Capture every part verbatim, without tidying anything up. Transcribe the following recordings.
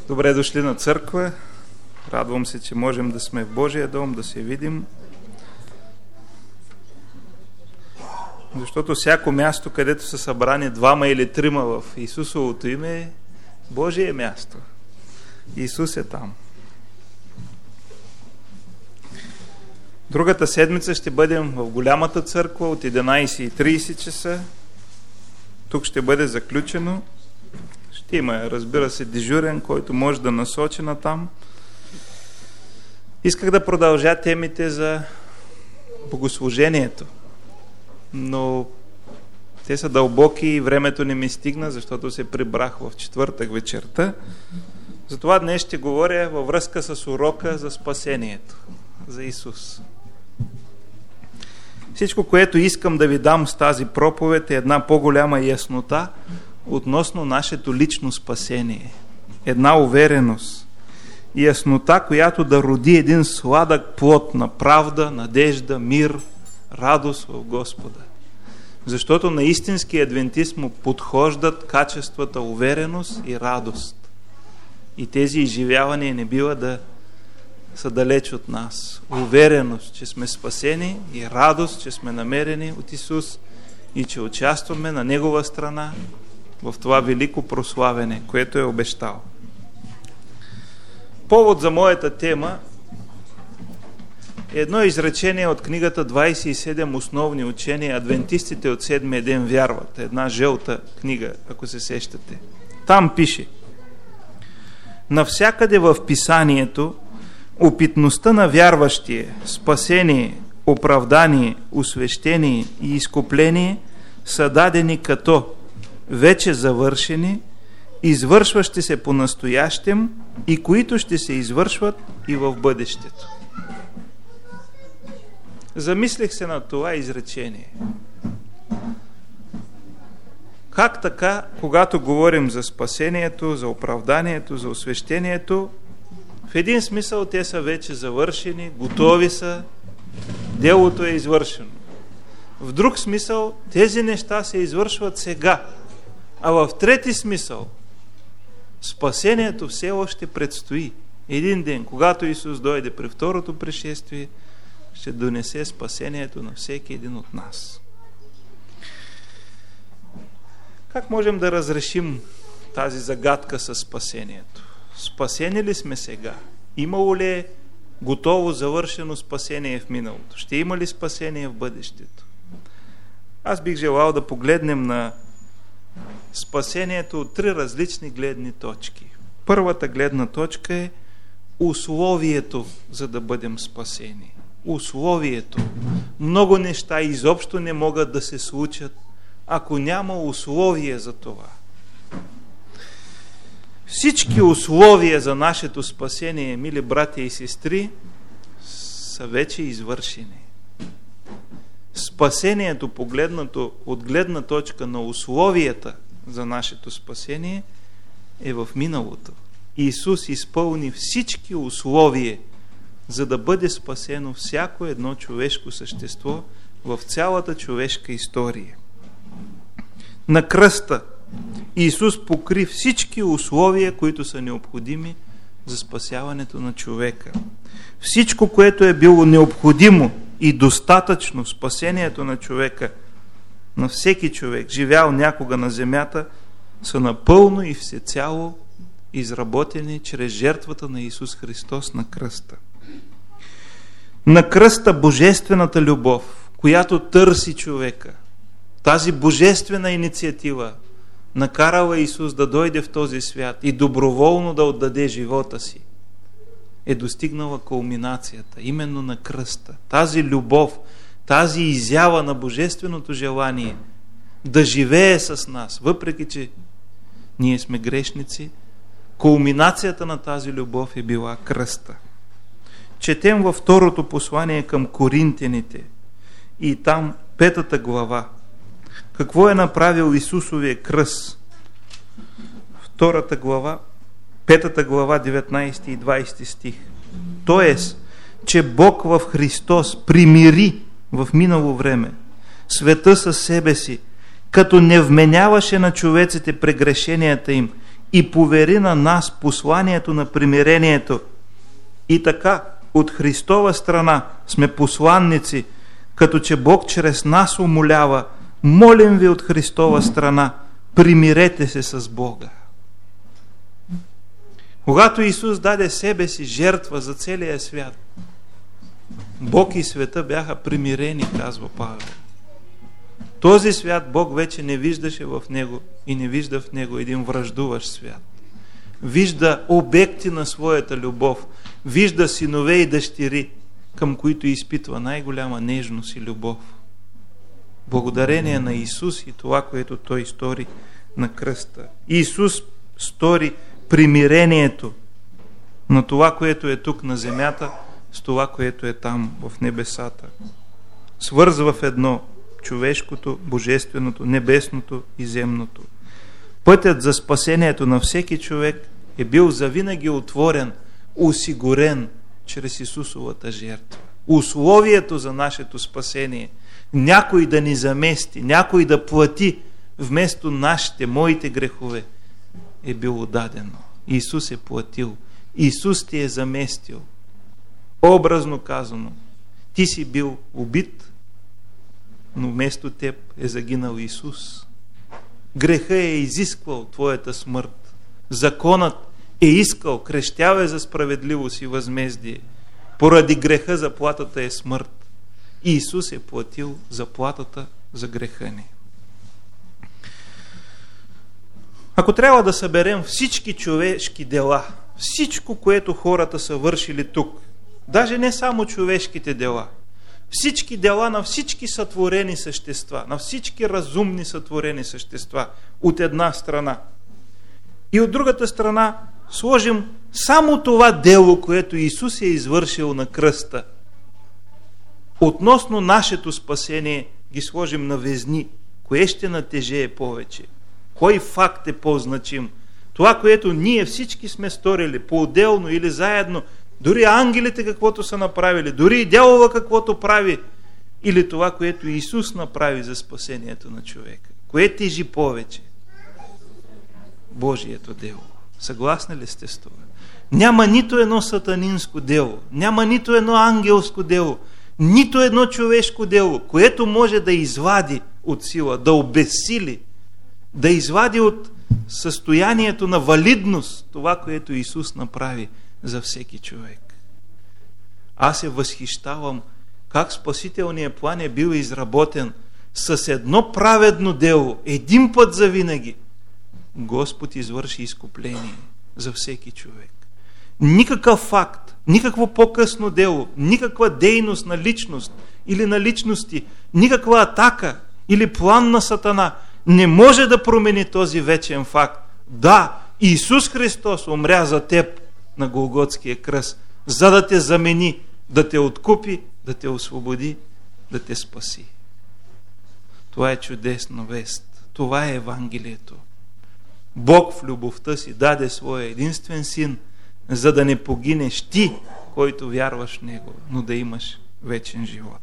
Добре дошли на църква. Радвам се, че можем да сме в Божия дом, да се видим. Защото всяко място, където са събрани двама или трима в Исусовото име, е Божие място. Исус е там. Другата седмица ще бъдем в голямата църква от единайсет и трийсет часа. Тук ще бъде заключено. Ще има, разбира се, дежурен, който може да насочи на там. Исках да продължа темите за богослужението, но те са дълбоки и времето не ми стигна, защото се прибрах в четвъртък вечерта. Затова днес ще говоря във връзка с урока за спасението, за Исус. Всичко, което искам да ви дам с тази проповед, е една по-голяма яснота относно нашето лично спасение. Една увереност. Яснота, която да роди един сладък плод на правда, надежда, мир, радост в Господа. Защото на истински адвентист му подхождат качествата увереност и радост. И тези изживявания не бива да са далеч от нас. Увереност, че сме спасени, и радост, че сме намерени от Исус и че участваме на Негова страна в това велико прославяне, което е обещал. Повод за моята тема е едно изречение от книгата двайсет и седем основни учения. Адвентистите от седмия ден вярват. Една жълта книга, ако се сещате. Там пише: навсякъде в Писанието опитността на вярващия, спасение, оправдание, освещение и изкупление са дадени като вече завършени, извършващи се по-настоящем и които ще се извършват и в бъдещето. Замислих се на това изречение. Как така, когато говорим за спасението, за оправданието, за освещението, в един смисъл те са вече завършени, готови са, делото е извършено. В друг смисъл тези неща се извършват сега. А в трети смисъл спасението все още предстои. Един ден, когато Исус дойде при второто пришествие, ще донесе спасението на всеки един от нас. Как можем да разрешим тази загадка със спасението? Спасени ли сме сега? Имало ли е готово завършено спасение в миналото? Ще има ли спасение в бъдещето? Аз бих желал да погледнем на спасението от три различни гледни точки. Първата гледна точка е условието, за да бъдем спасени. Условието. Много неща изобщо не могат да се случат, ако няма условие за това. Всички условия за нашето спасение, мили братя и сестри, са вече извършени. Спасението, погледнато от гледна точка на условията за нашето спасение, е в миналото. Исус изпълни всички условия, за да бъде спасено всяко едно човешко същество в цялата човешка история. На кръста Исус покри всички условия, които са необходими за спасяването на човека. Всичко, което е било необходимо и достатъчно в спасението на човека, на всеки човек, живял някога на земята, са напълно и всецяло изработени чрез жертвата на Исус Христос на кръста. На кръста божествената любов, която търси човека, тази божествена инициатива накарала Исус да дойде в този свят и доброволно да отдаде живота си, е достигнала кулминацията, именно на кръста. Тази любов, тази изява на божественото желание да живее с нас, въпреки че ние сме грешници, кулминацията на тази любов е била кръста. Четем във второто послание към Коринтяните и там петата глава. Какво е направил Исусовия кръст? Втората глава, петата глава, деветнайсети и двайсети стих. Тоест, че Бог в Христос примири в минало време света със себе си, като не вменяваше на човеците прегрешенията им и повери на нас посланието на примирението. И така, от Христова страна сме посланници, като че Бог чрез нас умолява: молим ви от Христова страна, примирете се с Бога. Когато Исус даде себе си жертва за целия свят, Бог и света бяха примирени, казва Павел. Този свят Бог вече не виждаше в него и не вижда в него един враждуващ свят. Вижда обекти на своята любов, вижда синове и дъщери, към които изпитва най-голяма нежност и любов. Благодарение на Исус и това, което Той стори на кръста. Исус стори примирението на това, което е тук на земята, с това, което е там в небесата. Свързва в едно човешкото, божественото, небесното и земното. Пътят за спасението на всеки човек е бил завинаги отворен, осигурен чрез Исусовата жертва. Условието за нашето спасение, някой да ни замести, някой да плати вместо нашите, моите грехове, е било дадено. Исус е платил. Исус ти е заместил. Образно казано, ти си бил убит, но вместо теб е загинал Исус. Греха е изисквал твоята смърт. Законът е искал, крещяве за справедливост и възмездие. Поради греха заплатата е смърт. И Исус е платил заплатата за греха ни. Ако трябва да съберем всички човешки дела, всичко, което хората са вършили тук, даже не само човешките дела, всички дела на всички сътворени същества, на всички разумни сътворени същества, от една страна, и от другата страна сложим само това дело, което Исус е извършил на кръста, относно нашето спасение ги сложим на везни, кое ще натежее повече? Кой факт е по-значим? Това, което ние всички сме сторили, по-отделно или заедно, дори ангелите каквото са направили, дори и дявола каквото прави, или това, което Исус направи за спасението на човека. Кое тежи повече? Божието дело. Съгласни ли сте с това? Няма нито едно сатанинско дело, няма нито едно ангелско дело, нито едно човешко дело, което може да извади от сила, да обезсили, да извади от състоянието на валидност това, което Исус направи за всеки човек. Аз се възхищавам как спасителният план е бил изработен с едно праведно дело, един път за винаги. Господ извърши изкупление за всеки човек. Никакъв факт, никакво по-късно дело, никаква дейност на личност или на личности, никаква атака или план на Сатана не може да промени този вечен факт. Да, Исус Христос умря за теб на Голготския кръст, за да те замени, да те откупи, да те освободи, да те спаси. Това е чудесна вест. Това е Евангелието. Бог в любовта си даде своя единствен син, за да не погинеш ти, който вярваш в Него, но да имаш вечен живот.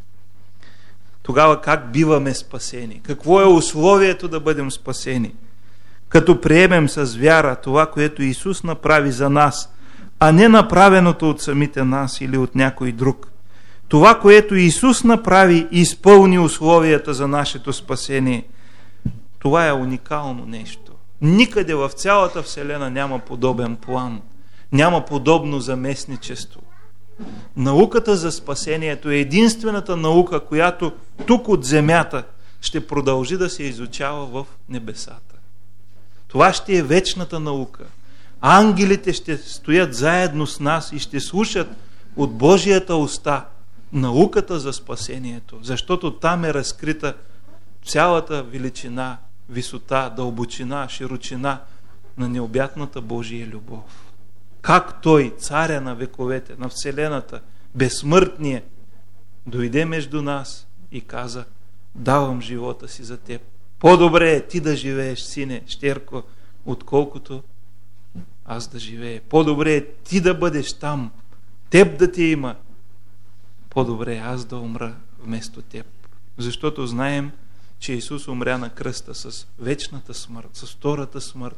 Тогава как биваме спасени? Какво е условието да бъдем спасени? Като приемем с вяра това, което Исус направи за нас, а не направеното от самите нас или от някой друг. Това, което Исус направи и изпълни условията за нашето спасение, това е уникално нещо. Никъде в цялата Вселена няма подобен план, няма подобно заместничество. Науката за спасението е единствената наука, която тук от земята ще продължи да се изучава в небесата. Това ще е вечната наука. Ангелите ще стоят заедно с нас и ще слушат от Божията уста науката за спасението, защото там е разкрита цялата величина, висота, дълбочина, широчина на необятната Божия любов. Как Той, царя на вековете, на Вселената, безсмъртния, дойде между нас и каза: давам живота си за теб. По-добре е ти да живееш, сине, щерко, отколкото аз да живея. По-добре е ти да бъдеш там, теб да ти има. По-добре е аз да умра вместо теб. Защото знаем, че Исус умря на кръста с вечната смърт, с втората смърт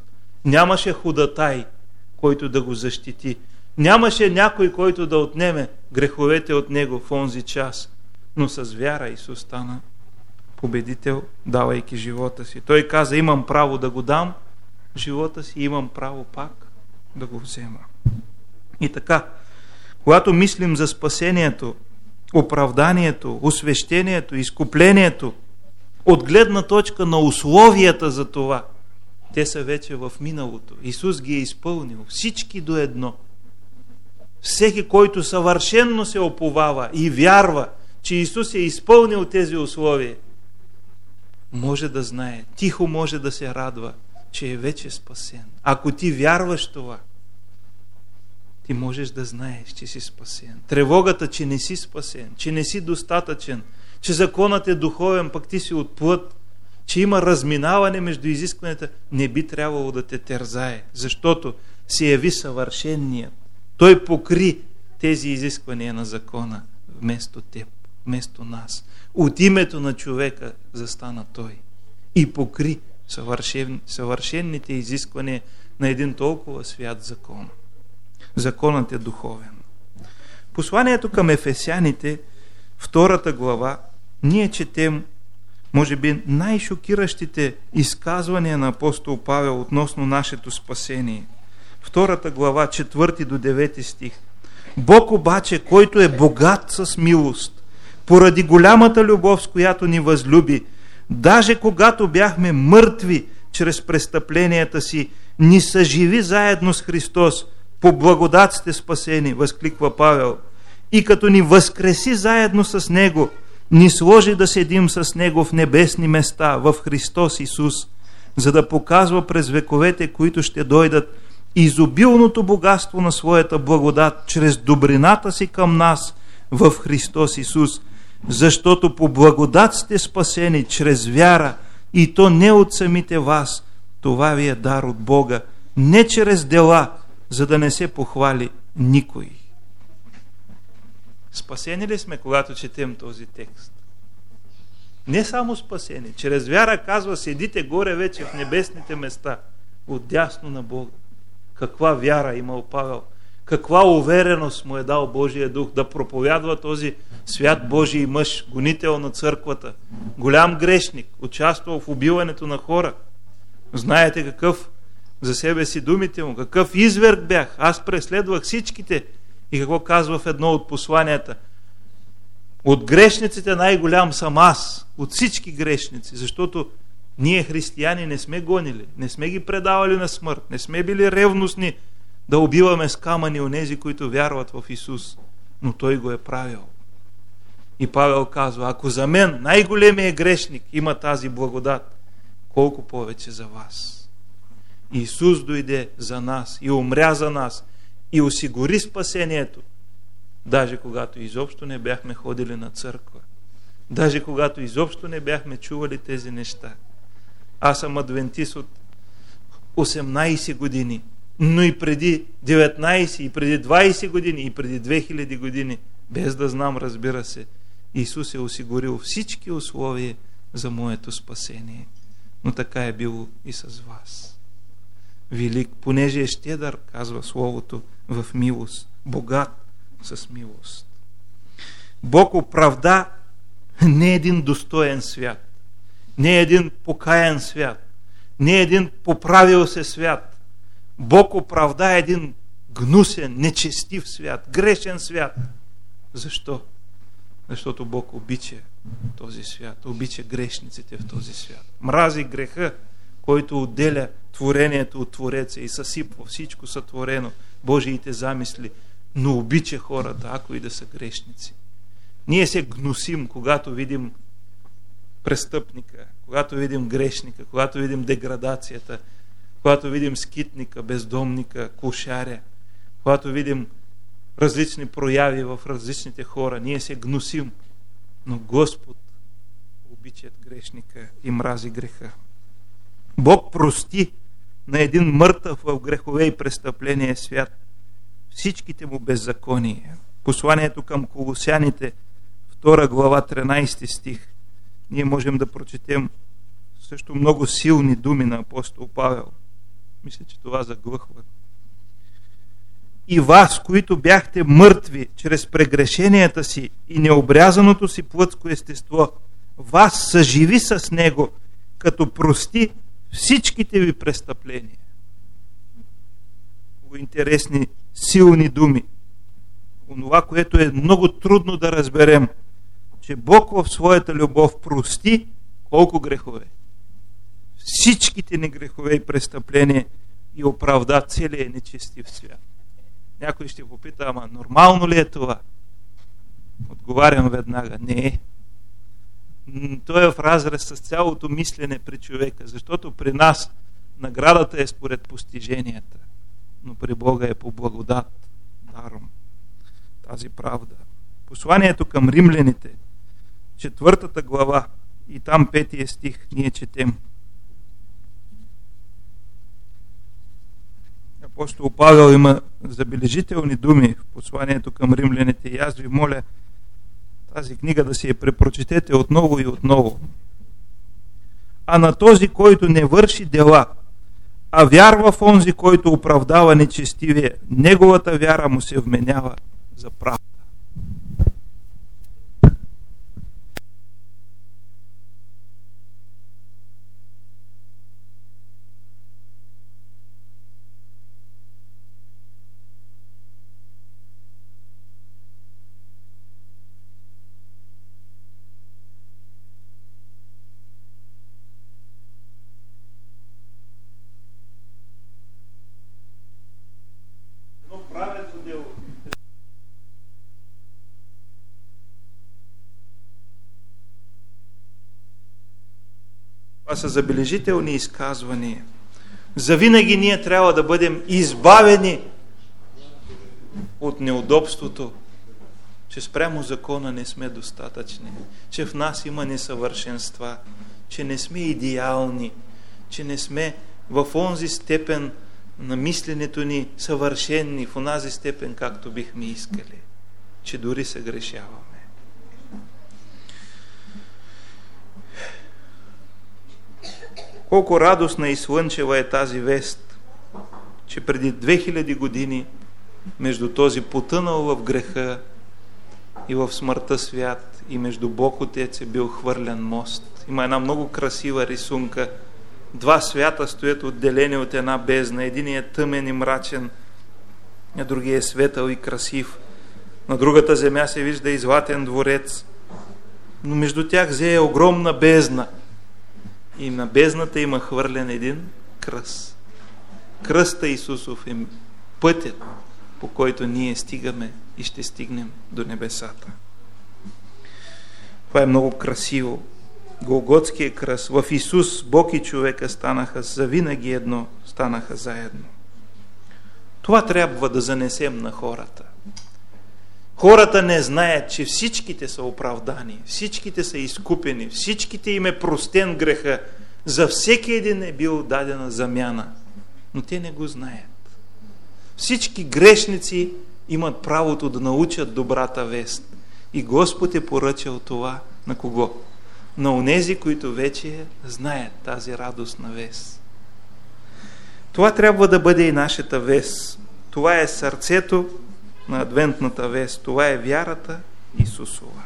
Нямаше ходатай, който да го защити. Нямаше някой, който да отнеме греховете от него в онзи час. Но с вяра Исус стана победител, давайки живота си. Той каза, имам право да го дам живота си, имам право пак да го взема. И така, когато мислим за спасението, оправданието, освещението, изкуплението, от гледна точка на условията за това, те са вече в миналото. Исус ги е изпълнил. Всички до едно. Всеки, който съвършенно се оповава и вярва, че Исус е изпълнил тези условия, може да знае, тихо може да се радва, че е вече спасен. Ако ти вярваш това, ти можеш да знаеш, че си спасен. Тревогата, че не си спасен, че не си достатъчен, че законът е духовен, пък ти си от плът, че има разминаване между изискванията, не би трябвало да те терзае, защото се яви съвършенният. Той покри тези изисквания на закона вместо теб, вместо нас. От името на човека застана Той и покри съвършен, съвършенните изисквания на един толкова свят закон. Законът е духовен. Посланието към ефесяните, втората глава, ние четем, може би, най-шокиращите изказвания на апостол Павел относно нашето спасение. Втората глава, четвърти до девети стих. Бог обаче, който е богат с милост, поради голямата любов, с която ни възлюби, даже когато бяхме мъртви чрез престъпленията си, ни съживи заедно с Христос. По благодат сте спасени, възкликва Павел. И като ни възкреси заедно с Него, ни сложи да седим с Него в небесни места, в Христос Исус, за да показва през вековете, които ще дойдат, изобилното богатство на своята благодат, чрез добрината си към нас в Христос Исус, защото по благодат сте спасени чрез вяра, и то не от самите вас, това ви е дар от Бога, не чрез дела, за да не се похвали никой. Спасени ли сме, когато четем този текст? Не само спасени. Чрез вяра, казва, седите горе вече в небесните места, отдясно на Бога. Каква вяра имал Павел? Каква увереност му е дал Божия дух да проповядва този свят Божий мъж, гонител на църквата, голям грешник, участвал в убиването на хора. Знаете какъв за себе си думите му, какъв изверг бях. Аз преследвах всичките. И какво казва в едно от посланията? От грешниците най-голям съм аз, от всички грешници, защото ние християни не сме гонили, не сме ги предавали на смърт, не сме били ревностни да убиваме с камъни онези, които вярват в Исус, но Той го е правил. И Павел казва, ако за мен най-големият грешник има тази благодат, колко повече за вас. Исус дойде за нас и умря за нас и осигури спасението, даже когато изобщо не бяхме ходили на църква, даже когато изобщо не бяхме чували тези неща. Аз съм адвентист от осемнайсет години, но и преди деветнайсет, и преди двайсет години, и преди две хиляди години, без да знам, разбира се, Исус е осигурил всички условия за моето спасение. Но така е било и с вас. Велик, понеже е щедър, казва Словото, в милост, богат с милост. Бог оправда не един достоен свят, не един покаян свят, не един поправил се свят. Бог оправда един гнусен, нечестив свят, грешен свят. Защо? Защото Бог обича този свят, обича грешниците в този свят. Мрази греха, който отделя творението от Твореца и съсипва всичко сътворено, Божиите замисли, но обича хората, ако и да са грешници. Ние се гнусим, когато видим престъпника, когато видим грешника, когато видим деградацията, когато видим скитника, бездомника, кошаря, когато видим различни прояви в различните хора, ние се гнусим, но Господ обича грешника и мрази греха. Бог прости на един мъртъв в грехове и престъпление свят всичките му беззакония. Посланието към Колосяните, втора глава, тринайсети стих. Ние можем да прочетем също много силни думи на апостол Павел. Мисля, че това заглъхва. И вас, които бяхте мъртви чрез прегрешенията си и необрязаното си плътско естество, вас съживи с него, като прости всичките ви престъпления. Много интересни, силни думи. Онова, което е много трудно да разберем, че Бог в своята любов прости колко грехове? Всичките ни грехове и престъпления и оправда целия нечестив свят. Някой ще попита, ама нормално ли е това? Отговарям веднага, не е. То е в разрез с цялото мислене при човека, защото при нас наградата е според постиженията, но при Бога е по благодат, даром. Тази правда. Посланието към римляните, четвъртата глава и там петия стих ние четем. Апостол Павел има забележителни думи в посланието към римляните и аз ви моля тази книга да си я препрочетете отново и отново. А на този, който не върши дела, а вярва в онзи, който оправдава нечестивия, неговата вяра му се вменява за правда. Това са забележителни изказвания. Завинаги ние трябва да бъдем избавени от неудобството, че спрямо закона не сме достатъчни, че в нас има несъвършенства, че не сме идеални, че не сме в онзи степен на мисленето ни съвършенни, в онази степен, както бихме искали, че дори се грешаваме. Колко радостна и слънчева е тази вест, че преди две хиляди години между този потънал в греха и в смъртта свят и между Бог Отец е бил хвърлян мост. Има една много красива рисунка. Два свята стоят отделени от една бездна. Единият е тъмен и мрачен, а другия е светъл и красив. На другата земя се вижда и златен дворец. Но между тях зее огромна бездна. И на бездната има хвърлен един кръст. Кръста Исусов е пътят, по който ние стигаме и ще стигнем до небесата. Това е много красиво. Голготския кръст. В Исус Бог и човека станаха завинаги едно, станаха заедно. Това трябва да занесем на хората. Хората не знаят, че всичките са оправдани, всичките са изкупени, всичките им е простен греха. За всеки един е бил дадена замяна, но те не го знаят. Всички грешници имат правото да научат добрата вест. И Господ е поръчал това на кого? На онези, които вече знаят тази радостна вест. Това трябва да бъде и нашата вест. Това е сърцето на адвентната вест. Това е вярата Исусова.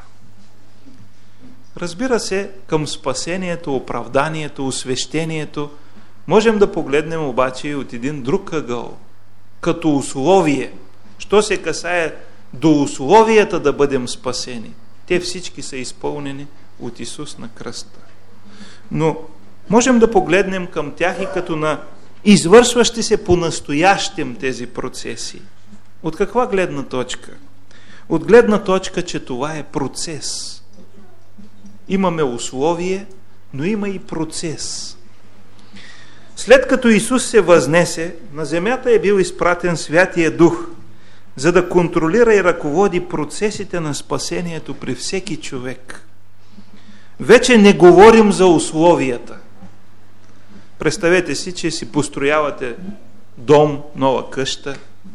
Разбира се, към спасението, оправданието, освещението можем да погледнем обаче и от един друг ъгъл, като условие. Що се касае до условията да бъдем спасени? Те всички са изпълнени от Исус на кръста. Но можем да погледнем към тях и като на извършващи се по-настоящем тези процеси. От каква гледна точка? От гледна точка, че това е процес. Имаме условие, но има и процес. След като Исус се възнесе, на земята е бил изпратен Святия Дух, за да контролира и ръководи процесите на спасението при всеки човек. Вече не говорим за условията. Представете си, че си построявате дом, нова къща.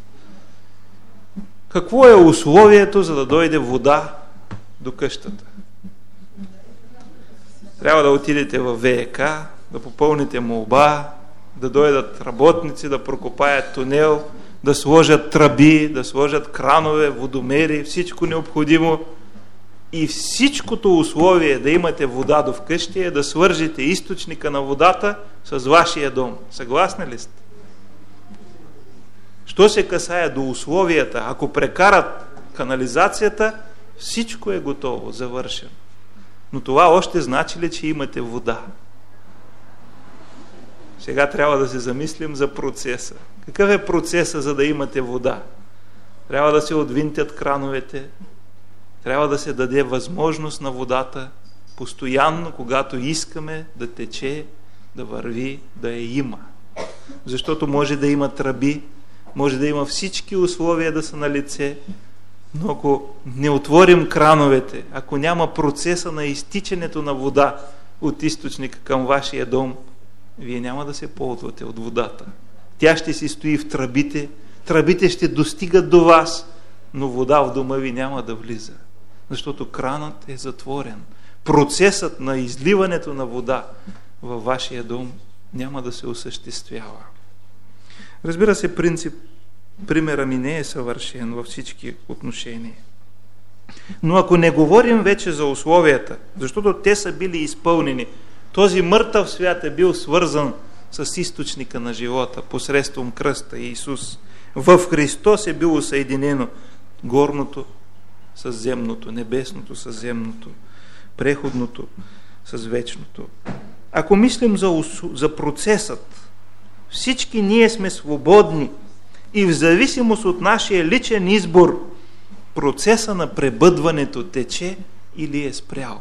Какво е условието, за да дойде вода до къщата? Трябва да отидете в ВЕК, да попълните молба, да дойдат работници, да прокопаят тунел, да сложат тръби, да сложат кранове, водомери, всичко необходимо. И всичкото условие да имате вода до вкъщи е да свържете източника на водата с вашия дом. Съгласни ли сте? Що се касае до условията, ако прекарат канализацията, всичко е готово, завършено. Но това още значи ли, че имате вода? Сега трябва да се замислим за процеса. Какъв е процеса, за да имате вода? Трябва да се отвинтят крановете, трябва да се даде възможност на водата постоянно, когато искаме да тече, да върви, да я има. Защото може да има тръби, може да има всички условия да са на лице, но ако не отворим крановете, ако няма процеса на изтичането на вода от източника към вашия дом, вие няма да се ползвате от водата. Тя ще си стои в тръбите, тръбите ще достигат до вас, но вода в дома ви няма да влиза, защото кранът е затворен. Процесът на изливането на вода във вашия дом няма да се осъществява. Разбира се, принцип, примера ми не е съвършен във всички отношения. Но ако не говорим вече за условията, защото те са били изпълнени, този мъртъв свят е бил свързан с източника на живота, посредством кръста Иисус. В Христос е било съединено горното с земното, небесното с земното, преходното с вечното. Ако мислим за, за процесът, всички ние сме свободни и в зависимост от нашия личен избор, процеса на пребъдването тече или е спрял.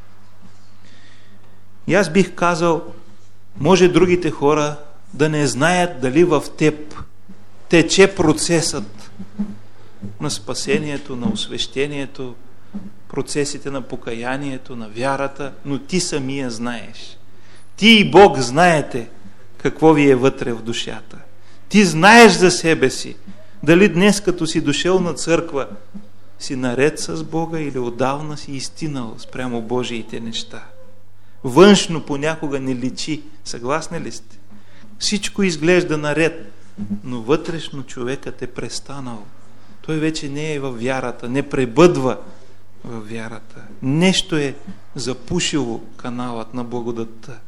И аз бих казал, може другите хора да не знаят дали в теб тече процесът на спасението, на освещението, процесите на покаянието, на вярата, но ти самия знаеш. Ти и Бог знаете какво ви е вътре в душата. Ти знаеш за себе си, дали днес като си дошъл на църква, си наред с Бога или отдавна си изтинал спрямо Божиите неща. Външно понякога не личи. Съгласни ли сте? Всичко изглежда наред, но вътрешно човекът е престанал. Той вече не е във вярата, не пребъдва във вярата. Нещо е запушило каналът на благодатта.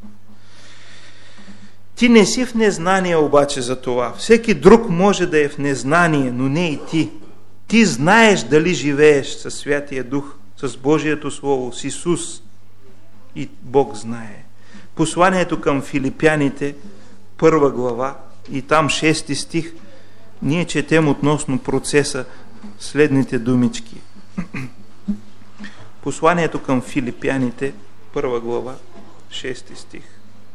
Ти не си в незнание обаче за това. Всеки друг може да е в незнание, но не и ти. Ти знаеш дали живееш със Святия Дух, с Божието Слово, с Исус. И Бог знае. Посланието към филипяните, първа глава, и там шести стих, ние четем относно процеса следните думички. Посланието към филипяните, първа глава, шести стих.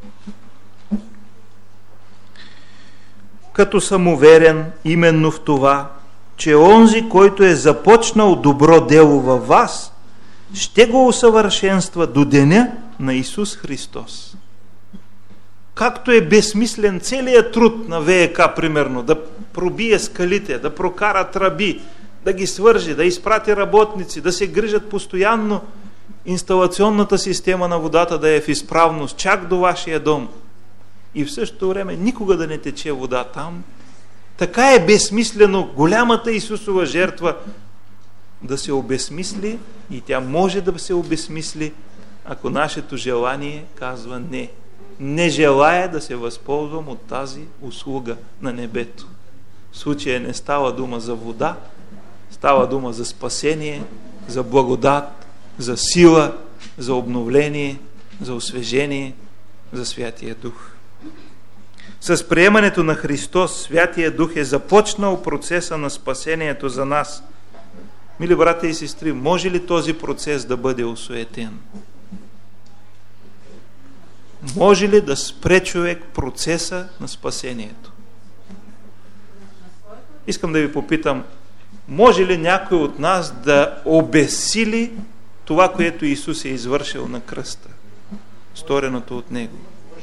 Като съм уверен именно в това, че онзи, който е започнал добро дело във вас, ще го усъвършенства до деня на Исус Христос. Както е безсмислен целият труд на ВЕК, примерно, да пробие скалите, да прокара тръби, да ги свържи, да изпрати работници, да се грижат постоянно инсталационната система на водата да е в изправност, чак до вашия дом. И в същото време никога да не тече вода там. Така е безсмислено голямата Исусова жертва да се обезсмисли, и тя може да се обезсмисли, ако нашето желание казва не. Не желая да се възползвам от тази услуга на небето. В случая не става дума за вода, става дума за спасение, за благодат, за сила, за обновление, за освежение, за Святия Дух. С приемането на Христос, Святия Дух е започнал процеса на спасението за нас. Мили брата и сестри, може ли този процес да бъде осуетен? Може ли да спре човек процеса на спасението? Искам да ви попитам, може ли някой от нас да обезсили това, което Исус е извършил на кръста, стореното от Него?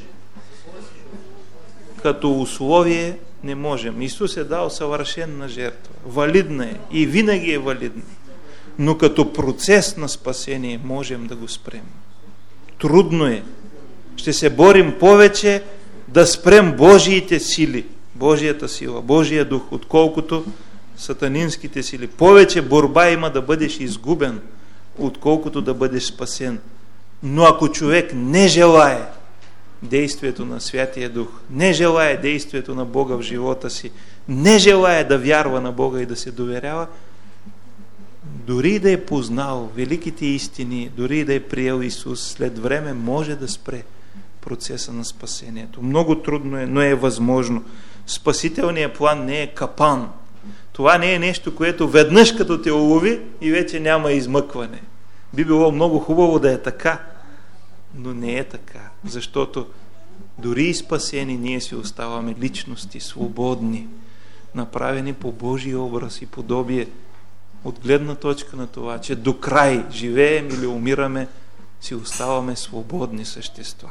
Като условие не можем. Исус е дал съвършенна жертва. Валидна е и винаги е валидна. Но като процес на спасение можем да го спрем. Трудно е. Ще се борим повече, да спрем Божиите сили, Божията сила, Божия дух, отколкото сатанинските сили. Повече борба има да бъдеш изгубен, отколкото да бъдеш спасен. Но ако човек не желае действието на Святия Дух, не желае действието на Бога в живота си, не желае да вярва на Бога и да се доверява, дори да е познал великите истини, дори да е приел Исус, след време може да спре процеса на спасението. Много трудно е, но е възможно. Спасителният план не е капан. Това не е нещо, което веднъж като те улови и вече няма измъкване. Би било много хубаво да е така, но не е така, защото дори и спасени ние си оставаме личности, свободни, направени по Божий образ и подобие, от гледна точка на това, че до край живеем или умираме, си оставаме свободни същества.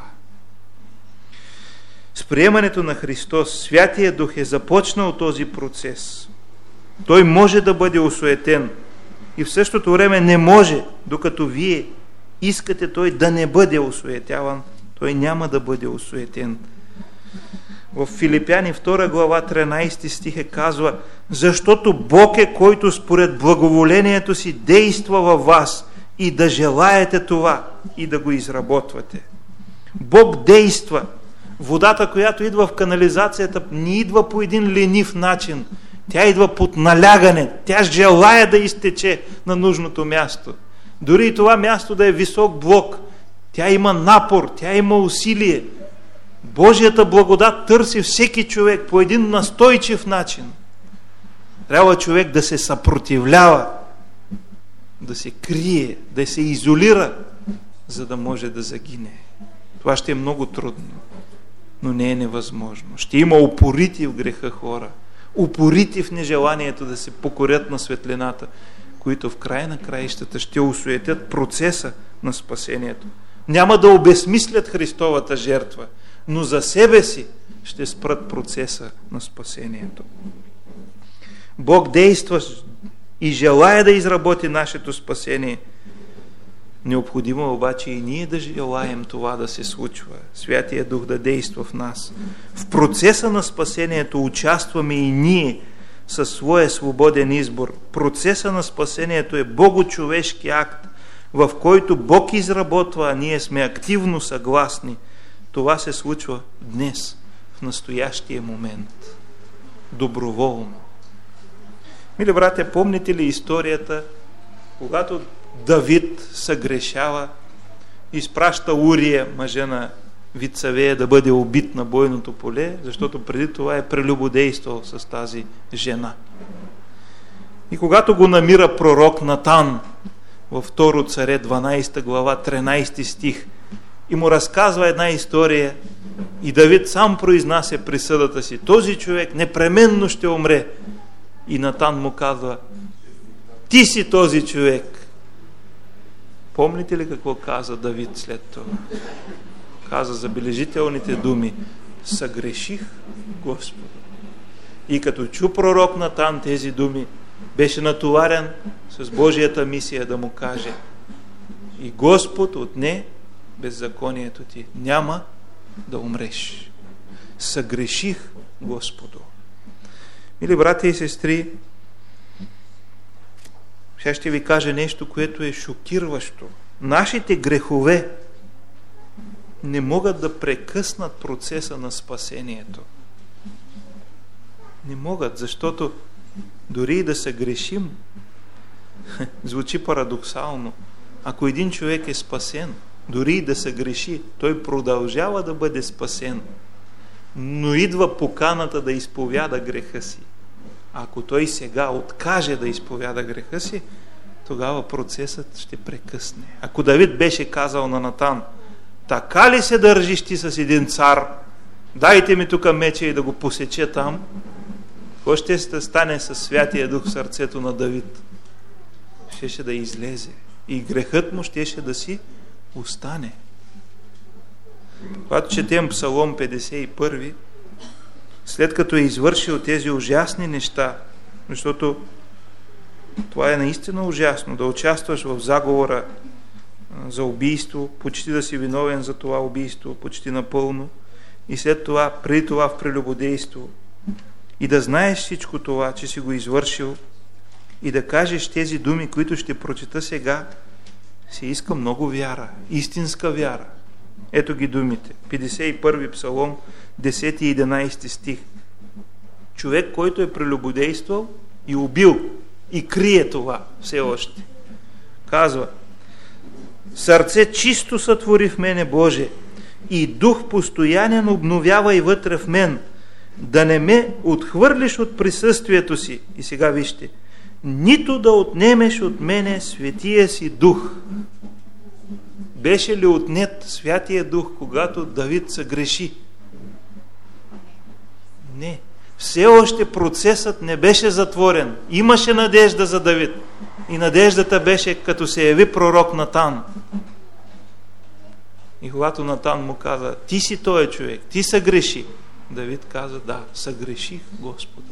С приемането на Христос, Святия Дух е започнал този процес. Той може да бъде осуетен и в същото време не може, докато вие искате Той да не бъде осуетяван, Той няма да бъде осуетен. В Филипяни втора глава тринайсети стих е казва: защото Бог е, който според благоволението си действа във вас и да желаете това и да го изработвате. Бог действа. Водата, която идва в канализацията, не идва по един ленив начин. Тя идва под налягане. Тя желая да изтече на нужното място. Дори и това място да е висок блок, тя има напор, тя има усилие. Божията благодат търси всеки човек по един настойчив начин. Трябва човек да се съпротивлява, да се крие, да се изолира, за да може да загине. Това ще е много трудно, но не е невъзможно. Ще има упорити в греха хора, упорити в нежеланието да се покорят на светлината, които в края на краищата ще осуетят процеса на спасението. Няма да обезмислят Христовата жертва, но за себе си ще спрат процеса на спасението. Бог действа и желая да изработи нашето спасение. Необходимо е обаче и ние да желаем това да се случва. Святия Дух да действа в нас. В процеса на спасението участваме и ние със своя свободен избор. Процеса на спасението е богочовешки акт, в който Бог изработва, а ние сме активно съгласни. Това се случва днес, в настоящия момент. Доброволно. Мили братя, помните ли историята, когато Давид съгрешава, изпраща Урия, мъжа на Вицавея, да бъде убит на бойното поле, защото преди това е прелюбодействал с тази жена. И когато го намира пророк Натан във второ царе дванайсета глава тринайсети стих и му разказва една история и Давид сам произнася присъдата си: този човек непременно ще умре. И Натан му казва: ти си този човек. Помните ли какво каза Давид след това? Каза забележителните думи: съгреших Господа. И като чу пророк Натан тези думи, беше натоварен с Божията мисия да му каже: и Господ отне беззаконието ти, няма да умреш. Съгреших Господу. Мили братя и сестри, сега ще ви кажа нещо, което е шокиращо. Нашите грехове не могат да прекъснат процеса на спасението. Не могат, защото дори и да се грешим, звучи парадоксално, ако един човек е спасен, дори и да се греши, той продължава да бъде спасен, но идва поканата да изповяда греха си. Ако той сега откаже да изповяда греха си, тогава процесът ще прекъсне. Ако Давид беше казал на Натан: така ли се държиш ти с един цар? Дайте ми тук меча и да го посече там. Какво ще стане със Святия Дух в сърцето на Давид? Щеше да излезе и грехът му щеше да си остане. Когато четем Псалом петдесет и първи, след като е извършил тези ужасни неща, защото това е наистина ужасно, да участваш в заговора за убийство, почти да си виновен за това убийство, почти напълно, и след това, преди това в прелюбодейство, и да знаеш всичко това, че си го извършил, и да кажеш тези думи, които ще прочита сега, се иска много вяра, истинска вяра. Ето ги думите. петдесет и първи псалом, десети и единайсети стих. Човек, който е прелюбодействал и убил, и крие това все още. Казва: сърце чисто сътвори в мене, Боже, и дух постоянен обновява и вътре в мен, да не ме отхвърлиш от присъствието си. И сега вижте: нито да отнемеш от мене светия си дух. Беше ли отнет Святия Дух, когато Давид съгреши? Не. Все още процесът не беше затворен. Имаше надежда за Давид. И надеждата беше, като се яви пророк Натан. И когато Натан му каза: ти си този човек, ти съгреши. Давид каза: да, съгреших, Господу.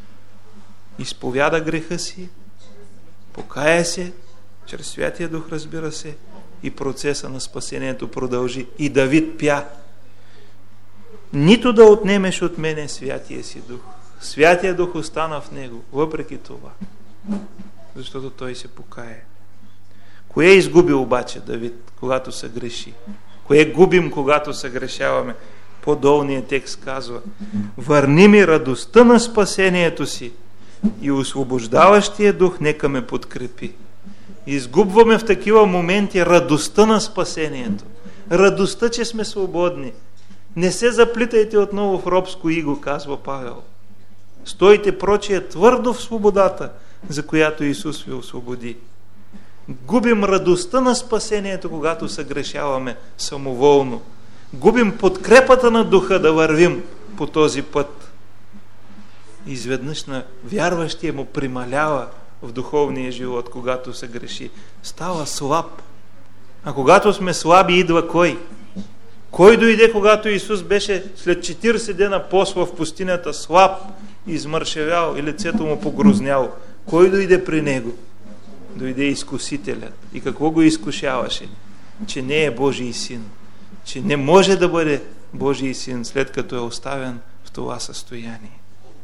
Изповяда греха си, покая се, чрез Святия Дух, разбира се, и процеса на спасението продължи. И Давид пя: нито да отнемеш от мене Святия си Дух. Святия Дух остана в него, въпреки това, защото той се покае. Кое изгуби обаче Давид, когато се греши? Кое губим, когато се грешаваме? По-долният текст казва: върни ми радостта на спасението си и освобождаващия Дух нека ме подкрепи. Изгубваме в такива моменти радостта на спасението. Радостта, че сме свободни. Не се заплитайте отново в робско иго, казва Павел. Стойте прочие твърдо в свободата, за която Исус ви освободи. Губим радостта на спасението, когато съгрешаваме самоволно. Губим подкрепата на Духа да вървим по този път. Изведнъж на вярващия му прималява в духовния живот, когато се греши. Става слаб. А когато сме слаби, идва кой? Кой дойде, когато Исус беше след четирийсет дена посла в пустинята, слаб, измършевял и лицето му погрузняло? Кой дойде при него? Дойде изкусителят. И какво го изкушаваше? Че не е Божий син. Че не може да бъде Божий син, след като е оставен в това състояние.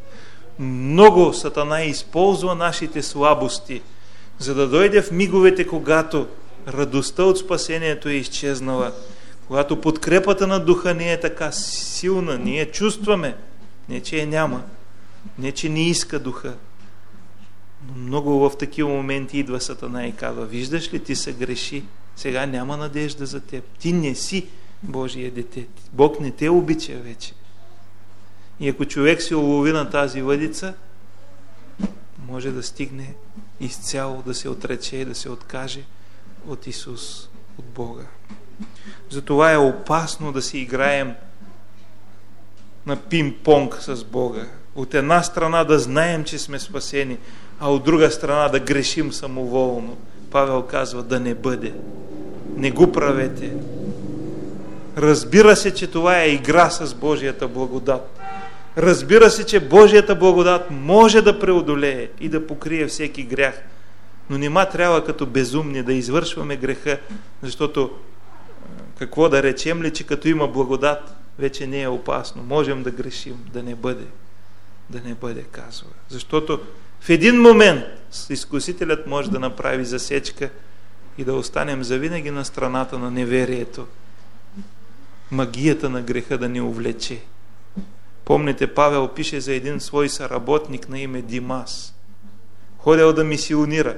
Много Сатана използва нашите слабости, за да дойде в миговете, когато радостта от спасението е изчезнала, когато подкрепата на Духа не е така силна, ние чувстваме, не че я няма, не че не иска Духа. Но много в такива моменти идва Сатана и казва: виждаш ли, ти се греши, сега няма надежда за теб, ти не си Божие дете, Бог не те обича вече. И ако човек се улови на тази въдица, може да стигне изцяло да се отрече и да се откаже от Исус, от Бога. Затова е опасно да си играем на пинг-понг с Бога. От една страна да знаем, че сме спасени, а от друга страна да грешим самоволно. Павел казва: да не бъде. Не го правете. Разбира се, че това е игра с Божията благодат. Разбира се, че Божията благодат може да преодолее и да покрие всеки грях. Но нима трябва като безумни да извършваме греха, защото какво да речем ли, че като има благодат, вече не е опасно. Можем да грешим, да не бъде. Да не бъде, казва. Защото в един момент изкусителят може да направи засечка и да останем завинаги на страната на неверието. Магията на греха да ни увлече. Помните, Павел пише за един свой съработник на име Димас. Ходил да мисионира.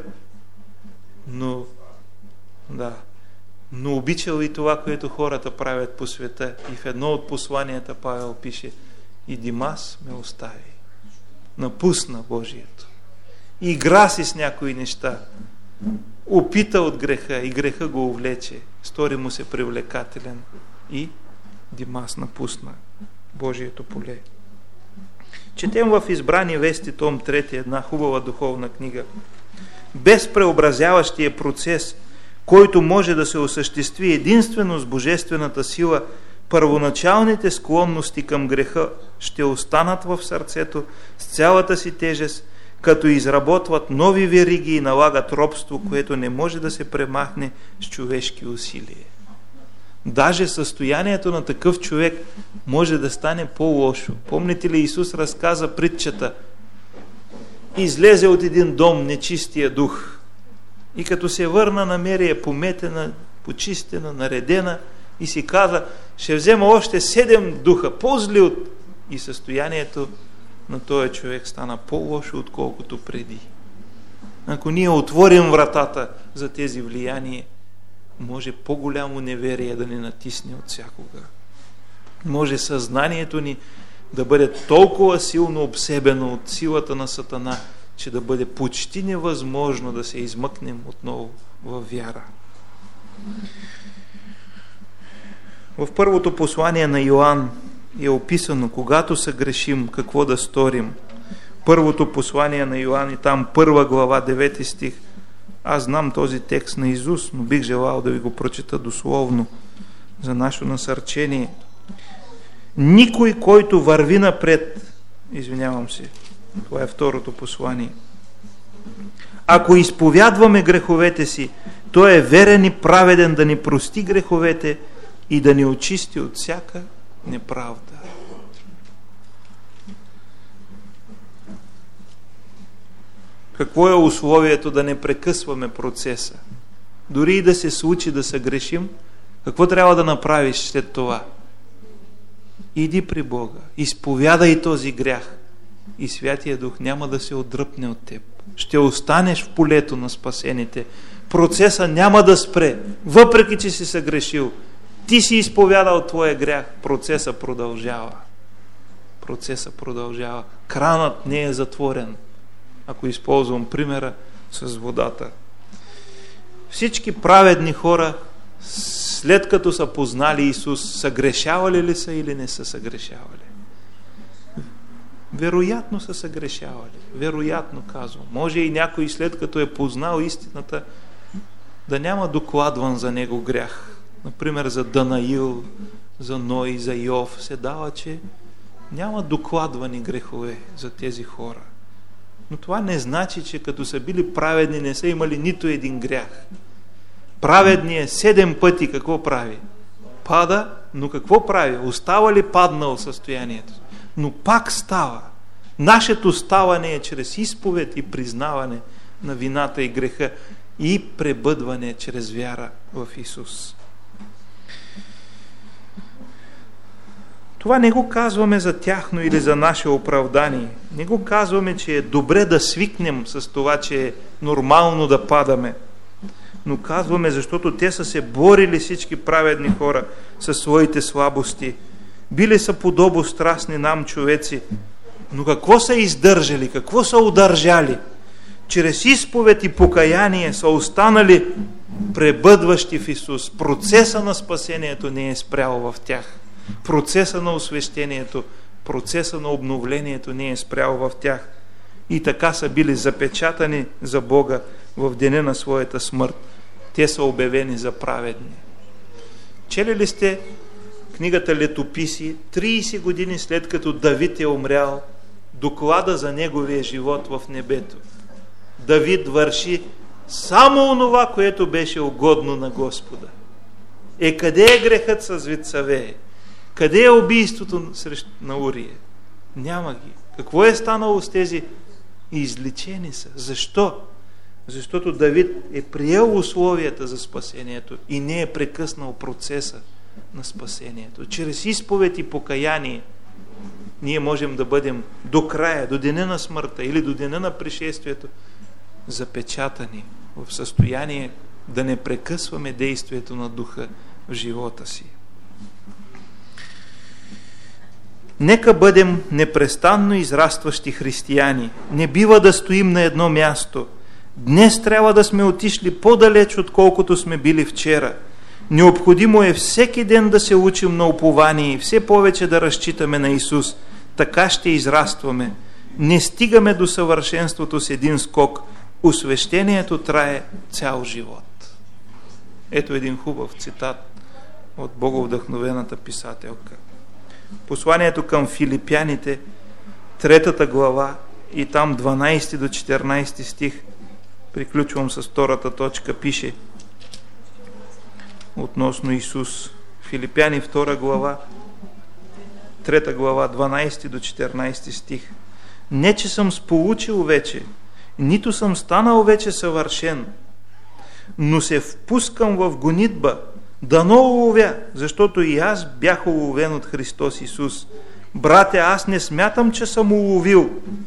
Но, да, но обичал и това, което хората правят по света. И в едно от посланията Павел пише: и Димас ме остави. Напусна Божието. Игра си с някои неща. Опита от греха и греха го увлече. Стори му се привлекателен. И Димас напусна Божието поле. Четем в Избрани вести, том трети, една хубава духовна книга. Без преобразяващия процес, който може да се осъществи единствено с божествената сила, първоначалните склонности към греха ще останат в сърцето с цялата си тежест, като изработват нови вериги и налагат робство, което не може да се премахне с човешки усилия. Даже състоянието на такъв човек може да стане по-лошо. Помните ли, Исус разказа притчата? Излезе от един дом нечистия дух и като се върна, намери я пометена, почистена, наредена и си каза: ще взема още седем духа, по-зли от... И състоянието на този човек стана по-лошо, отколкото преди. Ако ние отворим вратата за тези влияния, може по-голямо неверие да ни натисне от всякога. Може съзнанието ни да бъде толкова силно обсебено от силата на Сатана, че да бъде почти невъзможно да се измъкнем отново във вяра. В първото послание на Йоан е описано, когато съгрешим, какво да сторим. Първото послание на Йоан и там първа глава, девети стих. Аз знам този текст наизуст, но бих желал да ви го прочета дословно за наше насърчение. Никой, който върви напред, извинявам се, това е второто послание, ако изповядваме греховете си, той е верен и праведен да ни прости греховете и да ни очисти от всяка неправда. Какво е условието да не прекъсваме процеса? Дори и да се случи да съгрешим, какво трябва да направиш след това? Иди при Бога, изповядай този грях и Святия Дух няма да се отдръпне от теб. Ще останеш в полето на спасените. Процеса няма да спре, въпреки че си съгрешил. Ти си изповядал твоя грях, процеса продължава. Процеса продължава. Кранът не е затворен. Ако използвам примера с водата. Всички праведни хора, след като са познали Исус, съгрешавали ли са или не са съгрешавали? Вероятно са съгрешавали. Вероятно казвам. Може и някой след като е познал истината да няма докладван за него грях. Например за Данаил, за Ной, за Йов се дава, че няма докладвани грехове за тези хора. Но това не значи, че като са били праведни, не са имали нито един грях. Праведният седем пъти какво прави? Пада, но какво прави? Остава ли паднал състоянието? Но пак става. Нашето ставане е чрез изповед и признаване на вината и греха и пребъдване чрез вяра в Исус. Това не го казваме за тяхно или за наше оправдание. Не го казваме, че е добре да свикнем с това, че е нормално да падаме. Но казваме, защото те са се борили всички праведни хора със своите слабости. Били са подобострастни нам човеци. Но какво са издържали? Какво са удържали? Чрез изповед и покаяние са останали пребъдващи в Исус. Процеса на спасението не е спрял в тях. Процеса на освещението, процеса на обновлението не е спрял в тях. И така са били запечатани за Бога в деня на своята смърт. Те са обявени за праведни. Чели ли сте книгата Летописи, трийсет години след като Давид е умрял, доклада за неговия живот в небето? Давид върши само онова, което беше угодно на Господа. Е, къде е грехът с Вицавее? Къде е убийството срещу на Урия? Няма ги. Какво е станало с тези? Изличени са. Защо? Защото Давид е приел условията за спасението и не е прекъснал процеса на спасението. Чрез изповед и покаяние ние можем да бъдем до края, до деня на смъртта или до деня на пришествието запечатани в състояние да не прекъсваме действието на Духа в живота си. Нека бъдем непрестанно израстващи християни. Не бива да стоим на едно място. Днес трябва да сме отишли по-далеч, отколкото сме били вчера. Необходимо е всеки ден да се учим на упование и все повече да разчитаме на Исус. Така ще израстваме. Не стигаме до съвършенството с един скок. Освещението трае цял живот. Ето един хубав цитат от боговдъхновената писателка. Посланието към филипяните, третата глава и там дванайсети до четиринайсети стих, приключвам с втората точка, пише относно Исус. Филипяни втора глава, трета глава, дванайсети до четиринайсети стих. Не, че съм сполучил вече, нито съм станал вече съвършен, но се впускам в гонитба, дано уловя, защото и аз бях уловен от Христос Исус. Братя, аз не смятам, че съм уловил.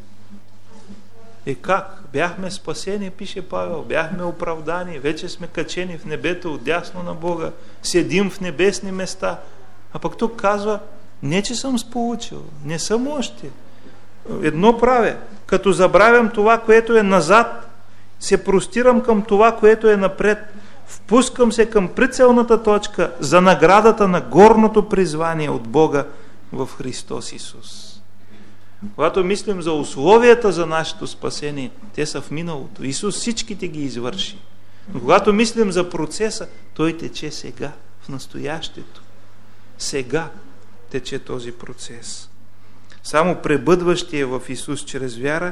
И как? Бяхме спасени, пише Павел, бяхме оправдани, вече сме качени в небето отдясно на Бога, седим в небесни места. А пък тук казва, не, че съм сполучил, не съм още. Едно правя, като забравям това, което е назад, се простирам към това, което е напред, впускам се към прицелната точка за наградата на горното призвание от Бога в Христос Исус. Когато мислим за условията за нашето спасение, те са в миналото. Исус всичките ги извърши. Но когато мислим за процеса, той тече сега, в настоящето. Сега тече този процес. Само пребъдващия в Исус чрез вяра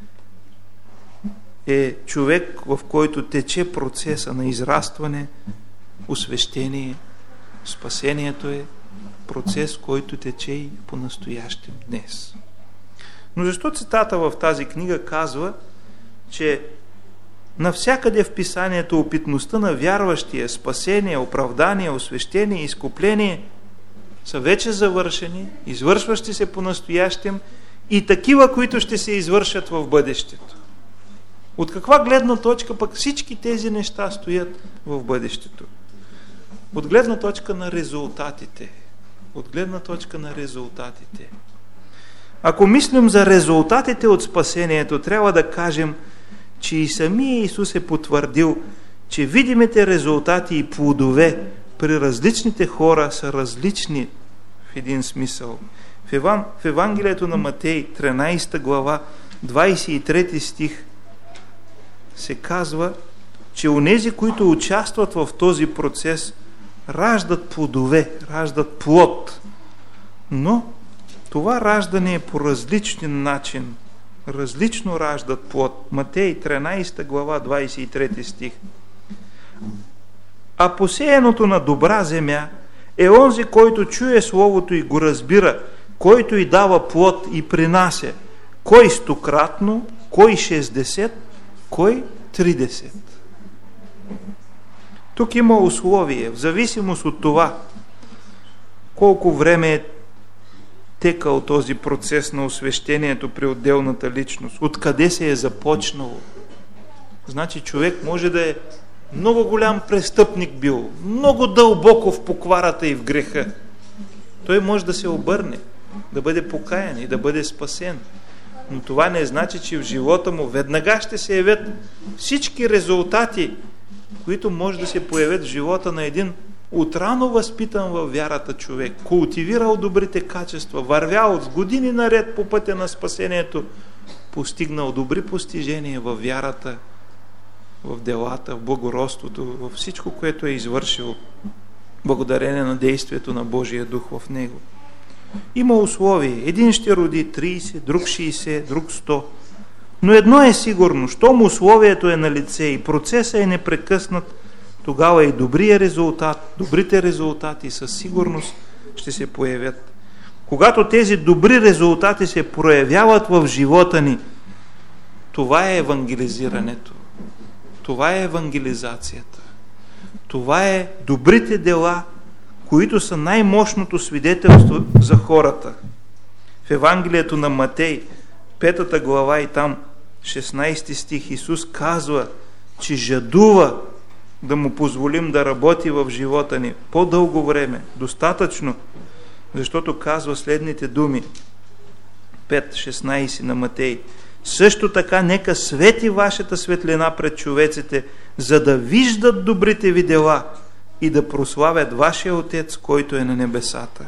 е човек, в който тече процеса на израстване, освещение. Спасението е процес, който тече и по-настоящем днес. Но защо цитата в тази книга казва, че навсякъде в писанието опитността на вярващия, спасение, оправдание, освещение, изкупление са вече завършени, извършващи се по-настоящем и такива, които ще се извършат в бъдещето. От каква гледна точка пък всички тези неща стоят в бъдещето? От гледна точка на резултатите. От гледна точка на резултатите. Ако мислим за резултатите от спасението, трябва да кажем, че и самия Исус е потвърдил, че видимите резултати и плодове при различните хора са различни в един смисъл. В, Еван, в Евангелието на Матей, тринайсета глава, двайсет и трети стих, се казва, че онези, които участват в този процес, раждат плодове, раждат плод. Но това раждане е по различен начин. Различно раждат плод. Матей, тринайсета глава, двайсет и трети стих. А посеяното на добра земя е онзи, който чуе Словото и го разбира, който и дава плод и принася. Кой стократно, кой шестдесет, кой тридесет. Тук има условие, в зависимост от това колко време е текал този процес на освещението при отделната личност, откъде се е започнало. Значи човек може да е много голям престъпник бил, много дълбоко в покварата и в греха. Той може да се обърне, да бъде покаян и да бъде спасен. Но това не значи, че в живота му веднага ще се явят всички резултати, които може да се появят в живота на един отрано възпитан във вярата човек, култивирал добрите качества, вървял с години наред по пътя на спасението, постигнал добри постижения във вярата, в делата, в благородството, във всичко, което е извършил благодарение на действието на Божия дух в него. Има условия. Един ще роди трийсет, друг шейсет, друг сто. Но едно е сигурно, щом условието е на лице и процесът е непрекъснат, тогава и добрия резултат, добрите резултати със сигурност ще се появят. Когато тези добри резултати се проявяват в живота ни, това е евангелизирането. Това е евангелизацията. Това е добрите дела, които са най-мощното свидетелство за хората. В Евангелието на Матей, петата глава и там шестнайсети стих, Исус казва, че жадува да му позволим да работи в живота ни по-дълго време, достатъчно, защото казва следните думи. пет шестнайсет на Матей. Също така нека свети вашата светлина пред човеците, за да виждат добрите ви дела и да прославят вашия Отец, който е на небесата.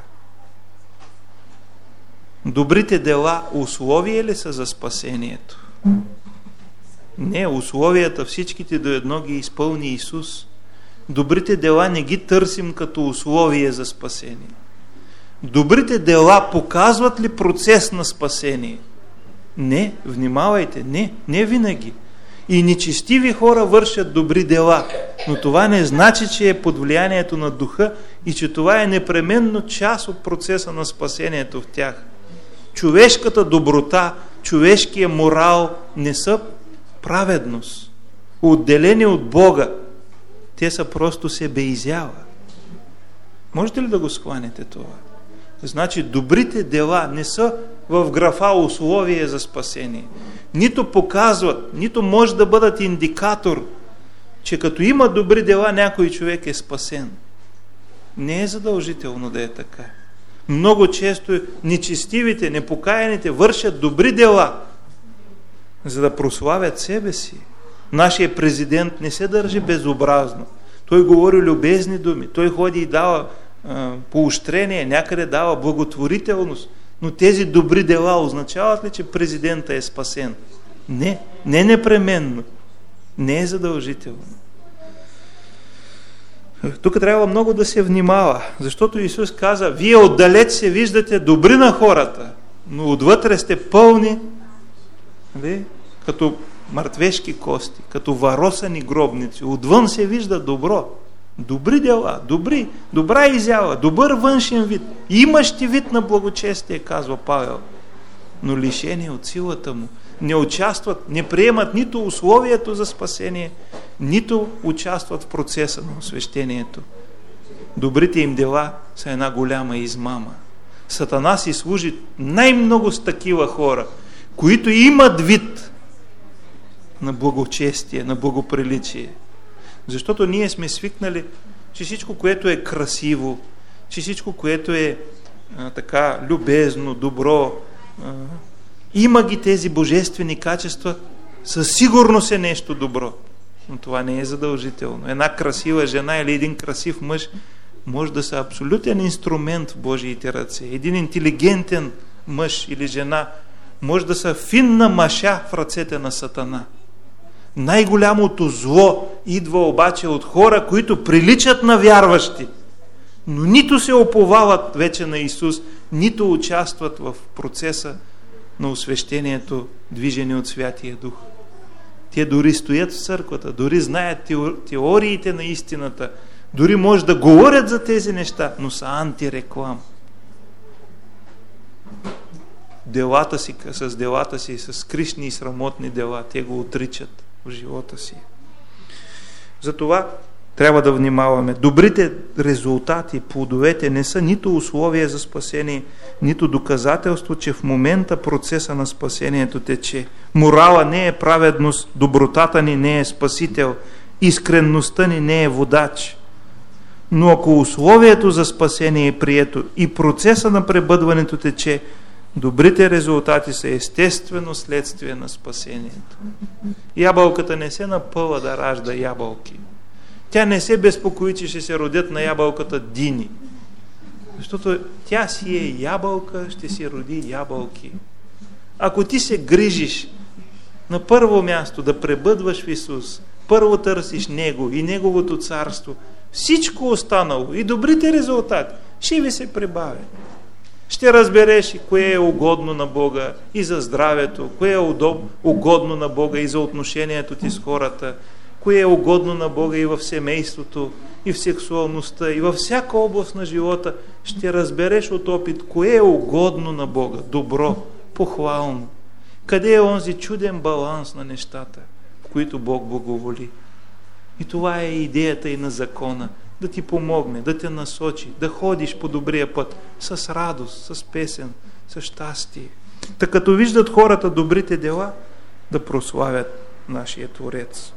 Добрите дела условие ли са за спасението? Не, условията всичките до едно ги изпълни Исус. Добрите дела не ги търсим като условие за спасение. Добрите дела показват ли процес на спасение? Не, внимавайте, не, не винаги. И нечестиви хора вършат добри дела. Но това не значи, че е под влиянието на духа и че това е непременно част от процеса на спасението в тях. Човешката доброта, човешкия морал не са праведност. Отделени от Бога. Те са просто себеизява. Можете ли да го схванете това? Значи добрите дела не са в графа условие за спасение. Нито показват, нито може да бъдат индикатор, че като има добри дела, някой човек е спасен. Не е задължително да е така. Много често нечестивите, непокаяните вършат добри дела, за да прославят себе си. Нашия президент не се държи безобразно. Той говори любезни думи, той ходи и дава а, поощрение, някъде дава благотворителност. Но тези добри дела означават ли, че президента е спасен? Не, не непременно. Не е задължително. Тук трябва много да се внимава, защото Исус каза, вие отдалеч се виждате добри на хората, но отвътре сте пълни, нали, като мъртвешки кости, като варосани гробници. Отвън се вижда добро. Добри дела, добри, добра изява, добър външен вид. Имаш ти вид на благочестие, казва Павел, но лишени от силата му. Не участват, не приемат нито условието за спасение, нито участват в процеса на освещението. Добрите им дела са една голяма измама. Сатана си служи най-много с такива хора, които имат вид на благочестие, на благоприличие. Защото ние сме свикнали, че всичко, което е красиво, че всичко, което е а, така любезно, добро, а, има ги тези божествени качества, със сигурност е нещо добро. Но това не е задължително. Една красива жена или един красив мъж може да са абсолютен инструмент в Божиите ръце. Един интелигентен мъж или жена може да са финна маша в ръцете на Сатана. Най-голямото зло идва обаче от хора, които приличат на вярващи, но нито се оповават вече на Исус, нито участват в процеса на освещението, движени от Святия Дух. Те дори стоят в църквата, дори знаят теориите на истината, дори може да говорят за тези неща, но са антиреклам. Делата си, с делата си, с скришни и срамотни дела, те го отричат в живота си. Затова трябва да внимаваме. Добрите резултати, плодовете не са нито условие за спасение, нито доказателство, че в момента процеса на спасението тече. Морала не е праведност, добротата ни не е спасител, искренността ни не е водач. Но ако условието за спасение е прието и процеса на пребъдването тече, добрите резултати са естествено следствие на спасението. Ябълката не се напъва да ражда ябълки. Тя не се безпокои, че ще се родят на ябълката дини. Защото тя си е ябълка, ще си роди ябълки. Ако ти се грижиш на първо място да пребъдваш в Исус, първо търсиш Него и Неговото царство, всичко останало и добрите резултати ще ви се прибавят. Ще разбереш и кое е угодно на Бога и за здравето, кое е угодно на Бога и за отношението ти с хората, кое е угодно на Бога и в семейството, и в сексуалността, и във всяка област на живота. Ще разбереш от опит кое е угодно на Бога, добро, похвално. Къде е онзи чуден баланс на нещата, в които Бог благоволи. И това е идеята и на закона. Да ти помогне, да те насочи, да ходиш по добрия път, с радост, с песен, с щастие. Та като виждат хората добрите дела, да прославят нашия Творец.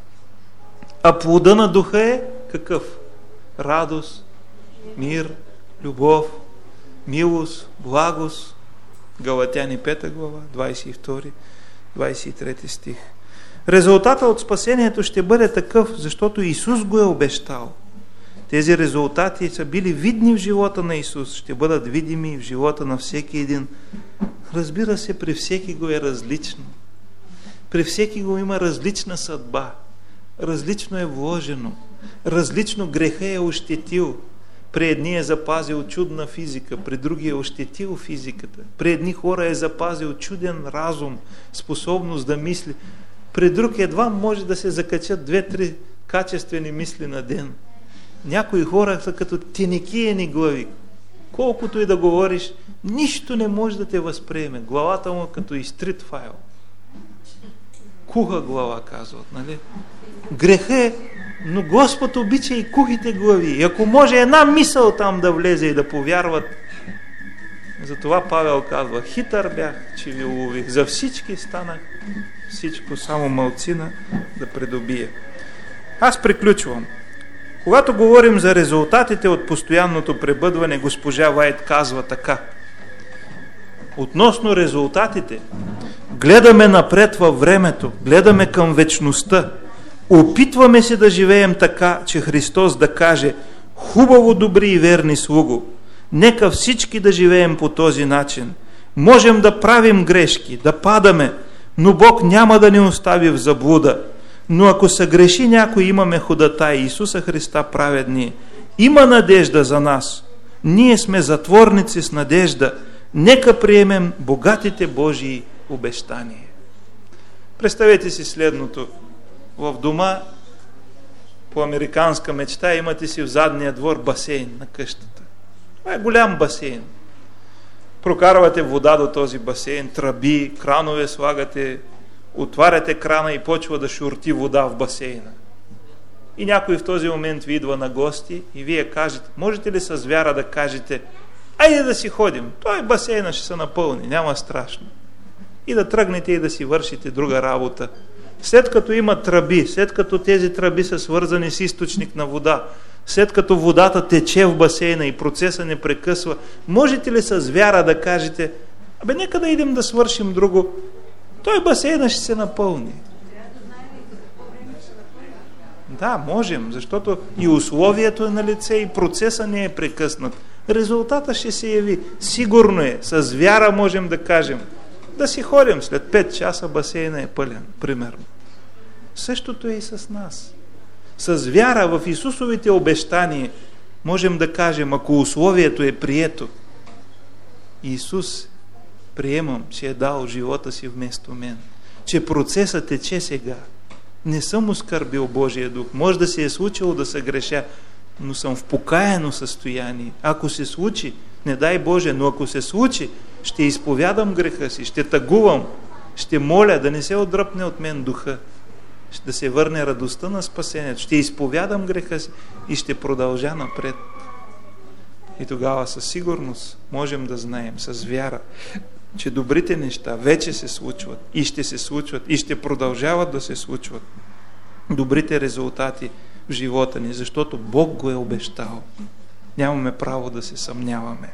А плода на духа е какъв? Радост, мир, любов, милост, благост. Галатяни пета глава, двадесет и втори, двадесет и трети стих. Резултатът от спасението ще бъде такъв, защото Исус го е обещал. Тези резултати са били видни в живота на Исус, ще бъдат видими в живота на всеки един. Разбира се, при всеки го е различно. При всеки го има различна съдба. Различно е вложено. Различно греха е ощетил. При едни е запазил чудна физика, при други е ощетил физиката. При едни хора е запазил чуден разум, способност да мисли. При друг едва може да се закачат две-три качествени мисли на ден. Някои хора са като теникиени глави. Колкото и да говориш, нищо не може да те възприеме. Главата му като изтрит файл. Куха глава, казват, нали? Греха е, но Господ обича и кухите глави. И ако може една мисъл там да влезе и да повярват, затова Павел казва, хитър бях, че ви улових. За всички станах всичко, само малцина да придобия. Аз приключвам. Когато говорим за резултатите от постоянното пребъдване, госпожа Вайт казва така. Относно резултатите, гледаме напред във времето, гледаме към вечността. Опитваме се да живеем така, че Христос да каже: хубаво, добри и верни слуго. Нека всички да живеем по този начин. Можем да правим грешки, да падаме, но Бог няма да ни остави в заблуда. Но ако съгреши някой, имаме ходатай, Исуса Христа праведни. Има надежда за нас. Ние сме затворници с надежда. Нека приемем богатите Божии обещания. Представете си следното. В дома по американска мечта имате си в задния двор басейн на къщата. Това е голям басейн. Прокарвате вода до този басейн, тръби, кранове слагате, отваряте крана и почва да шурти вода в басейна. И някой в този момент ви идва на гости и вие кажете, можете ли с вяра да кажете: айде да си ходим, той басейна ще се напълни, няма страшно. И да тръгнете и да си вършите друга работа. След като има тръби, след като тези тръби са свързани с източник на вода, след като водата тече в басейна и процеса не прекъсва, можете ли с вяра да кажете: абе, нека да идем да свършим друго, той басейна ще се напълни? Да, можем, защото и условието е на лице, и процеса не е прекъснат. Резултата ще се яви. Сигурно е. С вяра можем да кажем: да си ходим, след пет часа басейна е пълен, примерно. Същото е и с нас. С вяра в Исусовите обещания можем да кажем, ако условието е прието, Исус, приемам, че е дал живота си вместо мен, че процесът тече сега. Не съм оскърбил Божия дух. Може да се е случило да се греша, но съм в покаяно състояние. Ако се случи, не дай Боже, но ако се случи, ще изповядам греха си, ще тъгувам, ще моля да не се отдръпне от мен духа, да се върне радостта на спасението, ще изповядам греха си и ще продължа напред. И тогава със сигурност можем да знаем, с вяра, че добрите неща вече се случват и ще се случват и ще продължават да се случват. Добрите резултати в живота ни, защото Бог го е обещал. Нямаме право да се съмняваме.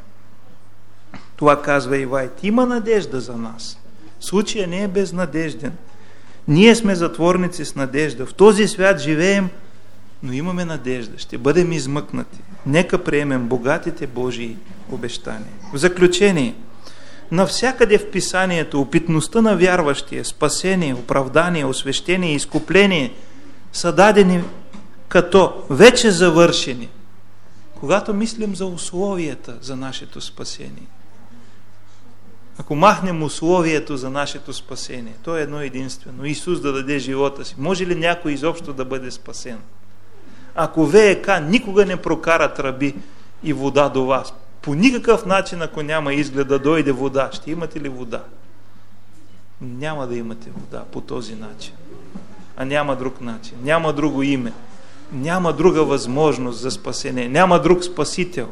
Това казва и Вайт. Има надежда за нас. Случая не е безнадежден. Ние сме затворници с надежда. В този свят живеем, но имаме надежда. Ще бъдем измъкнати. Нека приемем богатите Божии обещания. В заключение, навсякъде в Писанието опитността на вярващия, спасение, оправдание, освещение и изкупление са дадени като вече завършени. Когато мислим за условията за нашето спасение, ако махнем условието за нашето спасение, то е едно единствено: Исус да даде живота си. Може ли някой изобщо да бъде спасен? Ако ВЕК никога не прокара тръби и вода до вас, по никакъв начин, ако няма изглед да дойде вода, ще имате ли вода? Няма да имате вода по този начин. А няма друг начин, няма друго име, няма друга възможност за спасение, няма друг спасител.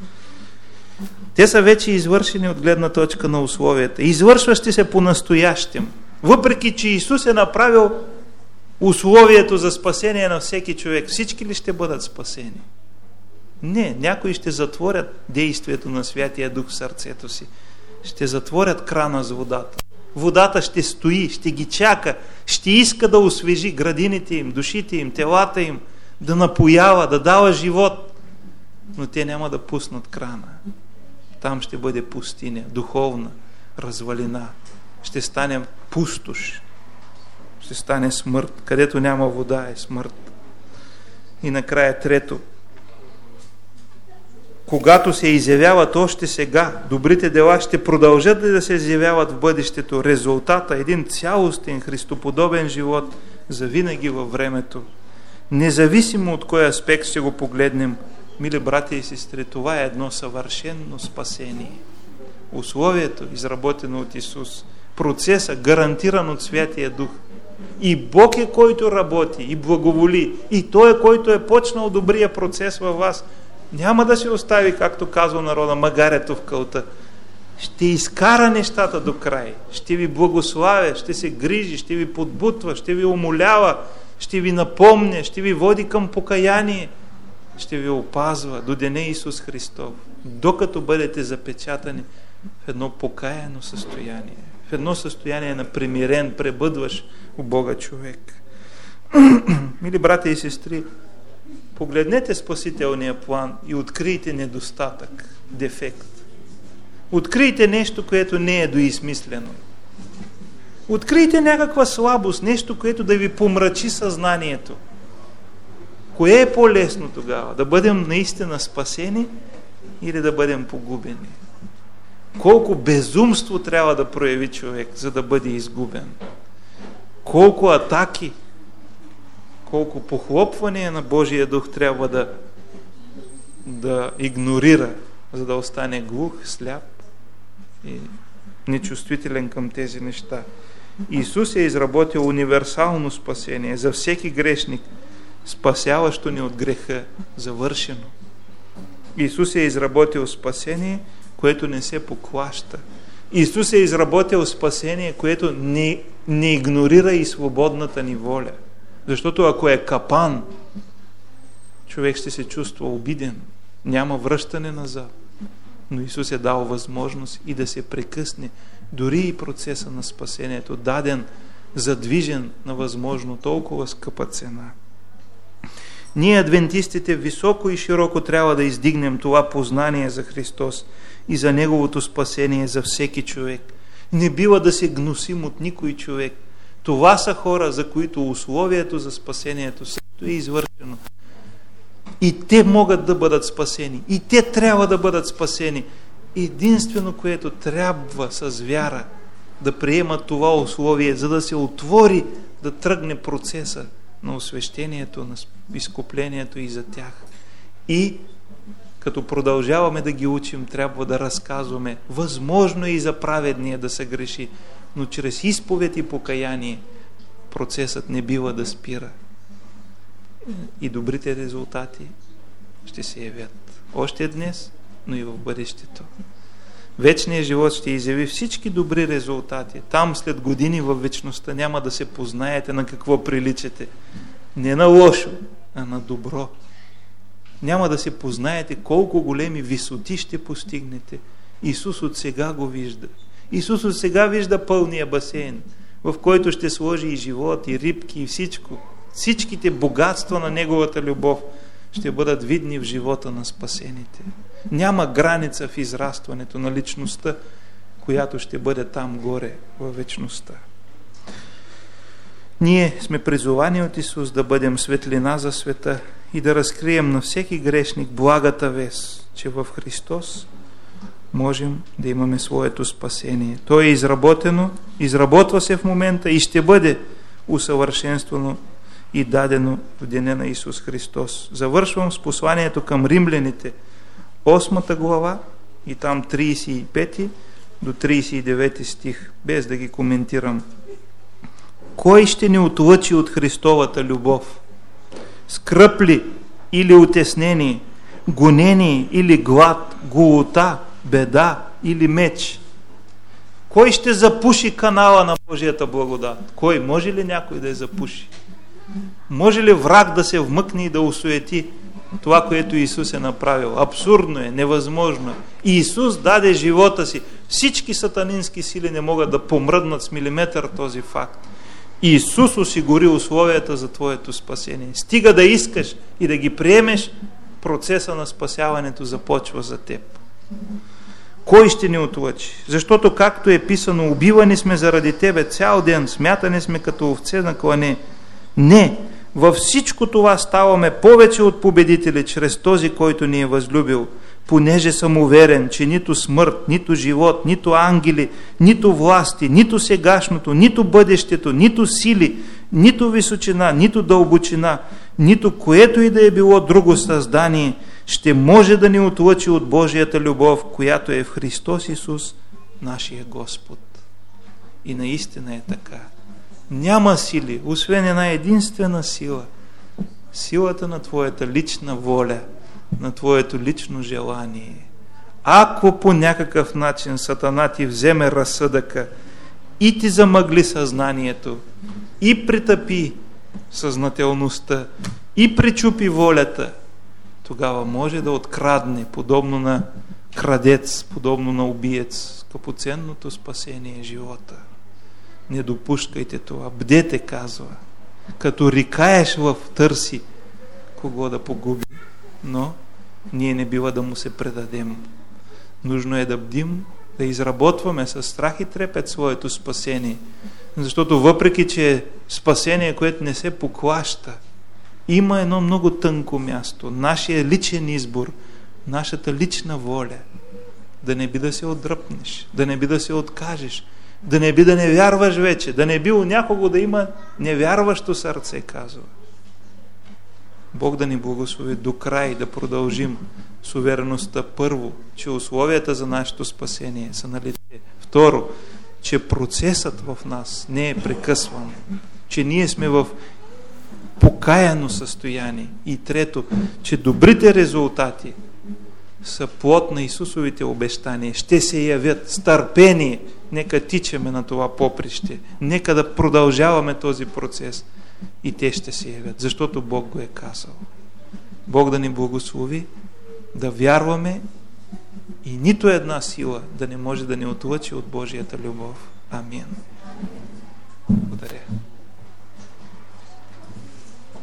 Те са вече извършени от гледна точка на условията. Извършващи се по-настоящем. Въпреки че Исус е направил условието за спасение на всеки човек, всички ли ще бъдат спасени? Не, някои ще затворят действието на Святия Дух в сърцето си. Ще затворят крана с водата. Водата ще стои, ще ги чака, ще иска да освежи градините им, душите им, телата им, да напоява, да дава живот. Но те няма да пуснат крана. Там ще бъде пустиня, духовна развалина. Ще стане пустош. Ще стане смърт. Където няма вода е смърт. И накрая трето. когато се изявяват още сега, добрите дела ще продължат ли да се изявяват в бъдещето? Резултата, един цялостен христоподобен живот завинаги във времето. Независимо от кой аспект ще го погледнем, мили братя и сестри, това е едно съвършено спасение. Условието, изработено от Исус, процеса, гарантиран от Святия Дух. И Бог е, който работи и благоволи, и Той е, който е почнал добрия процес във вас. Няма да се остави, както казва народа, магарето в кълта. Ще изкара нещата до край, ще ви благославя, ще се грижи, ще ви подбутва, ще ви умолява, ще ви напомня, ще ви води към покаяние, ще ви опазва до деня Исус Христов, докато бъдете запечатани в едно покаяно състояние, в едно състояние на примирен, пребъдващ у Бога човек. Мили братя и сестри, погледнете спасителния план и открийте недостатък, дефект. Открийте нещо, което не е доизмислено. Открийте някаква слабост, нещо, което да ви помрачи съзнанието. Кое е по-лесно тогава? Да бъдем наистина спасени или да бъдем погубени? Колко безумство трябва да прояви човек, за да бъде изгубен? Колко атаки, колко похлопвания на Божия дух трябва да, да игнорира, за да остане глух, сляп и нечувствителен към тези неща. Исус е изработил универсално спасение за всеки грешник, спасяващо ни от греха, завършено. Исус е изработил спасение, което не се поклаща. Исус е изработил спасение, което не, не игнорира и свободната ни воля. Защото ако е капан, човек ще се чувства обиден. Няма връщане назад. Но Исус е дал възможност и да се прекъсне дори и процеса на спасението, даден, задвижен на възможно толкова скъпа цена. Ние, адвентистите, високо и широко трябва да издигнем това познание за Христос и за Неговото спасение за всеки човек. Не бива да се гносим от никой човек. Това са хора, за които условието за спасението също е извършено. И те могат да бъдат спасени. И те трябва да бъдат спасени. Единствено, което трябва с вяра да приемат това условие, за да се отвори, да тръгне процеса на освещението, на изкуплението и за тях. И като продължаваме да ги учим, трябва да разказваме. Възможно е и за праведния да се греши, но чрез изповед и покаяние процесът не бива да спира. И добрите резултати ще се явят още днес, но и в бъдещето. Вечният живот ще изяви всички добри резултати. Там след години във вечността няма да се познаете на какво приличате. Не на лошо, а на добро. Няма да се познаете колко големи висоти ще постигнете. Исус от сега го вижда. Исус от сега вижда пълния басейн, в който ще сложи и живот, и рибки, и всичко. Всичките богатства на Неговата любов ще бъдат видни в живота на спасените. Няма граница в израстването на личността, която ще бъде там горе във вечността. Ние сме призовани от Исус да бъдем светлина за света и да разкрием на всеки грешник благата вест, че в Христос можем да имаме своето спасение. То е изработено, изработва се в момента и ще бъде усъвършенствано и дадено в деня на Исус Христос. Завършвам с посланието към римляните, осмата глава и там тридесет и пети до тридесет и девети стих, без да ги коментирам. Кой ще ни отлъчи от Христовата любов? Скръб ли или утеснение, гонение или глад, голота, беда или меч? Кой ще запуши канала на Божията благодат? Кой? Може ли някой да я запуши? Може ли враг да се вмъкне и да осуети това, което Исус е направил? Абсурдно е, невъзможно е. И Исус даде живота си. Всички сатанински сили не могат да помръднат с милиметър този факт. Исус осигури условията за твоето спасение. Стига да искаш и да ги приемеш, процеса на спасяването започва за теб. Кой ще ни отлъчи? Защото, както е писано, убивани сме заради тебе цял ден, смятани сме като овце на клане. Не, във всичко това ставаме повече от победители чрез този, който ни е възлюбил. понеже съм уверен, че нито смърт, нито живот, нито ангели, нито власти, нито сегашното, нито бъдещето, нито сили, нито височина, нито дълбочина, нито което и да е било друго създание, ще може да ни отлъчи от Божията любов, която е в Христос Исус, нашия Господ. И наистина е така. Няма сили, освен една единствена сила. Силата на твоята лична воля, на твоето лично желание. Ако по някакъв начин Сатана ти вземе разсъдъка и ти замъгли съзнанието, и притъпи съзнателността, и причупи волята, тогава може да открадне, подобно на крадец, подобно на убиец, скъпоценното спасение живота. Не допускайте това. Бдете, казва. Като рикаеш в търси кого да погуби, но ние не бива да му се предадем. Нужно е да бдим, да изработваме със страх и трепет своето спасение. Защото въпреки, че е спасение, което не се поклаща, има едно много тънко място. Нашия личен избор, нашата лична воля. Да не би да се отдръпнеш, да не би да се откажеш, да не би да не вярваш вече, да не би у някого да има невярващо сърце, казва. Бог да ни благослови до край да продължим с увереността, първо, че условията за нашето спасение са налице. Второ, че процесът в нас не е прекъсван, че ние сме в покаяно състояние. И трето, че добрите резултати са плод на Исусовите обещания. Ще се явят с търпение. Нека тичаме на това поприще. Нека да продължаваме този процес. И те ще се явят, защото Бог го е казал. Бог да ни благослови, да вярваме и нито една сила да не може да ни отлъчи от Божията любов. Амин.